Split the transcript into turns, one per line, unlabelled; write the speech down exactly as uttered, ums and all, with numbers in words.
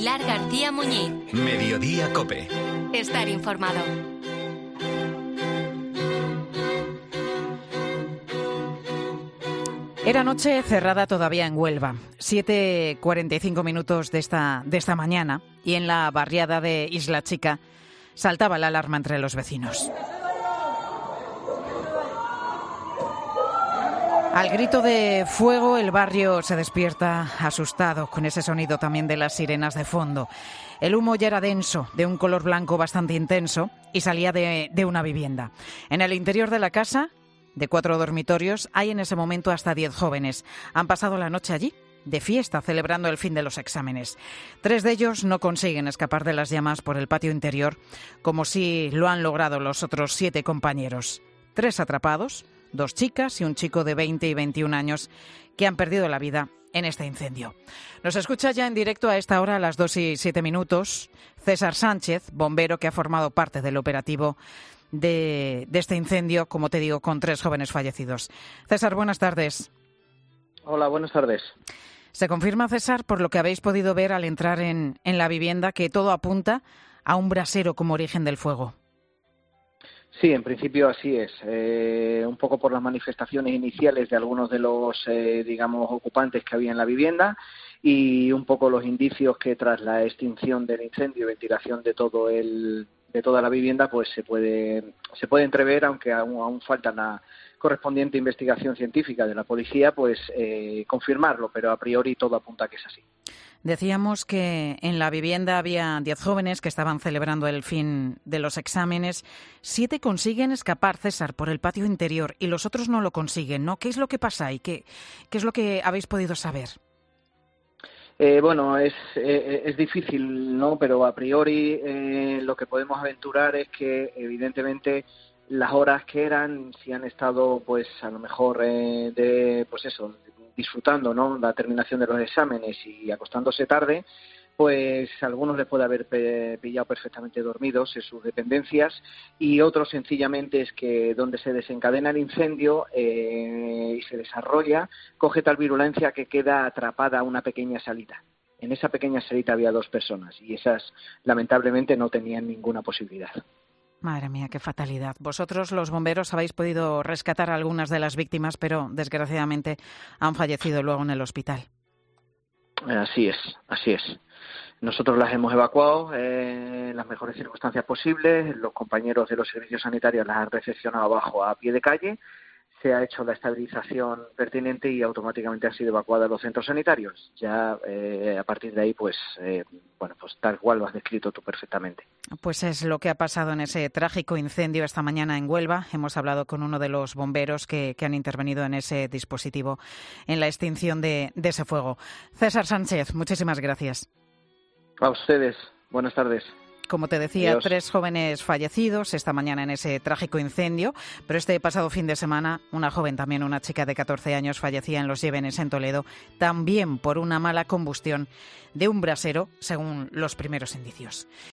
Pilar García Muñiz.
Mediodía COPE.
Estar informado.
Era noche cerrada todavía en Huelva, siete cuarenta y cinco minutos de esta, de esta mañana, y en la barriada de Isla Chica saltaba la alarma entre los vecinos. Al grito de fuego, el barrio se despierta asustado, con ese sonido también de las sirenas de fondo. El humo ya era denso, de un color blanco bastante intenso, y salía de, de una vivienda. En el interior de la casa, de cuatro dormitorios, hay en ese momento hasta diez jóvenes. Han pasado la noche allí, de fiesta, celebrando el fin de los exámenes. Tres de ellos no consiguen escapar de las llamas por el patio interior, como si lo han logrado los otros siete compañeros. Tres atrapados, dos chicas y un chico de veinte y veintiún años que han perdido la vida en este incendio. Nos escucha ya en directo a esta hora, a las dos y siete minutos, César Sánchez, bombero que ha formado parte del operativo de, de este incendio, como te digo, con tres jóvenes fallecidos. César, buenas tardes.
Hola, buenas tardes.
Se confirma, César, por lo que habéis podido ver al entrar en, en la vivienda, que todo apunta a un brasero como origen del fuego.
Sí, en principio así es. Eh, un poco por las manifestaciones iniciales de algunos de los, eh, digamos, ocupantes que había en la vivienda y un poco los indicios que tras la extinción del incendio y ventilación de todo el de toda la vivienda, pues se puede se puede entrever, aunque aún, aún falta la correspondiente investigación científica de la policía, pues eh, confirmarlo, pero a priori todo apunta a que es así.
Decíamos que en la vivienda había diez jóvenes que estaban celebrando el fin de los exámenes. Siete consiguen escapar, César, por el patio interior y los otros no lo consiguen, ¿no? ¿Qué es lo que pasa y qué, qué es lo que habéis podido saber?
Eh, bueno, es, eh, es difícil, ¿no? Pero a priori eh, lo que podemos aventurar es que evidentemente las horas que eran, si han estado, pues a lo mejor eh, de, pues eso, disfrutando, ¿no?, la terminación de los exámenes y acostándose tarde, pues a algunos les puede haber pe- pillado perfectamente dormidos en sus dependencias y otros sencillamente es que donde se desencadena el incendio eh, y se desarrolla, coge tal virulencia que queda atrapada una pequeña salita. En esa pequeña salita había dos personas y esas lamentablemente no tenían ninguna posibilidad.
Madre mía, qué fatalidad. Vosotros, los bomberos, habéis podido rescatar a algunas de las víctimas, pero desgraciadamente han fallecido luego en el hospital.
Así es, así es. Nosotros las hemos evacuado eh, en las mejores circunstancias posibles. Los compañeros de los servicios sanitarios las han recepcionado abajo a pie de calle. Se ha hecho la estabilización pertinente y automáticamente han sido evacuadas a los centros sanitarios. Ya eh, a partir de ahí, pues eh, bueno, pues tal cual lo has descrito tú perfectamente.
Pues es lo que ha pasado en ese trágico incendio esta mañana en Huelva. Hemos hablado con uno de los bomberos que, que han intervenido en ese dispositivo, en la extinción de, de ese fuego. César Sánchez, muchísimas gracias.
A ustedes, buenas tardes.
Como te decía,
Adiós.
Tres jóvenes fallecidos esta mañana en ese trágico incendio, pero este pasado fin de semana una joven también, una chica de catorce años, fallecía en Los Llévenes, en Toledo, también por una mala combustión de un brasero, según los primeros indicios.